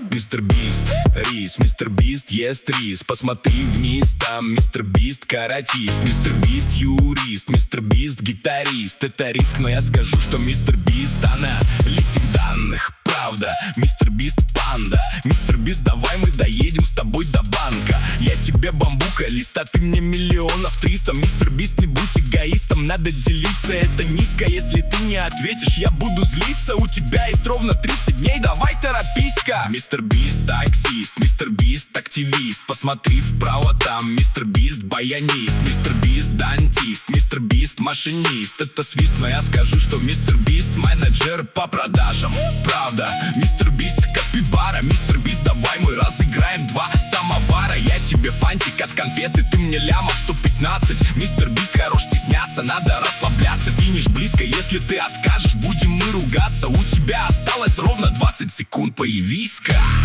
Мистер Бист, рис, мистер Бист ест рис. Посмотри вниз, там мистер Бист каратист. Мистер Бист юрист, мистер Бист гитарист. Это риск, но я скажу, что мистер Бист аналитик данных. Правда, мистер Бист панда. Мистер Бист, давай мы доедем с тобой до банка. Я тебе бамбука лист, а ты мне миллионов 300. Мистер Бист, не будь эгоистом, надо делиться, это низко. Если ты не ответишь, я буду злиться. У тебя есть ровно 30 дней, давай торопись-ка. Мистер Бист таксист, мистер Бист активист. Посмотри вправо, там мистер Бист баянист. Мистер Бист дантист, мистер Бист машинист. Это свист, но я скажу, что мистер Бист менеджер по продажам. Правда, мистер Бист капибара. Мистер Бист, давай мы разыграем 2 самовара. Я тебе фантик от конфеты, ты мне лямов 115. Мистер Бист хорош стесняться, надо расслабляться. Финиш близко, если ты откажешь, будем мы ругаться. У тебя осталось ровно 20 секунд, появись-ка.